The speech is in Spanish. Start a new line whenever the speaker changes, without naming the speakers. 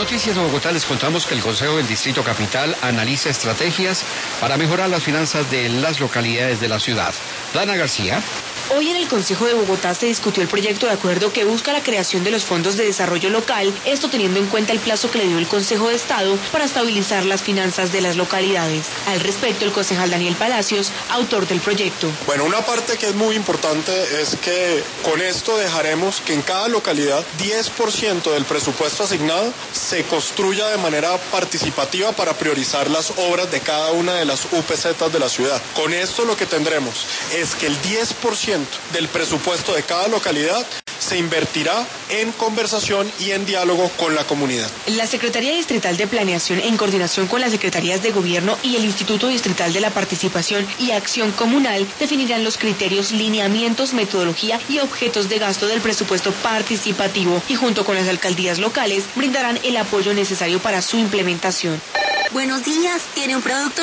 Noticias de Bogotá les contamos que el Consejo del Distrito Capital analiza estrategias para mejorar las finanzas de las localidades de la ciudad. Dana García.
Hoy en el Consejo de Bogotá se discutió el proyecto de acuerdo que busca la creación de los fondos de desarrollo local, esto teniendo en cuenta el plazo que le dio el Consejo de Estado para estabilizar las finanzas de las localidades. Al respecto, el concejal Daniel Palacios, autor del proyecto.
Bueno, una parte que es muy importante es que con esto dejaremos que en cada localidad 10% del presupuesto asignado se construya de manera participativa para priorizar las obras de cada una de las UPZ de la ciudad. Con esto lo que tendremos es que el 10% del presupuesto de cada localidad se invertirá en conversación y en diálogo con la comunidad.
La Secretaría Distrital de Planeación, en coordinación con las Secretarías de Gobierno y el Instituto Distrital de la Participación y Acción Comunal, definirán los criterios, lineamientos, metodología y objetos de gasto del presupuesto participativo y junto con las alcaldías locales brindarán el apoyo necesario para su implementación.
Buenos días, ¿tiene un producto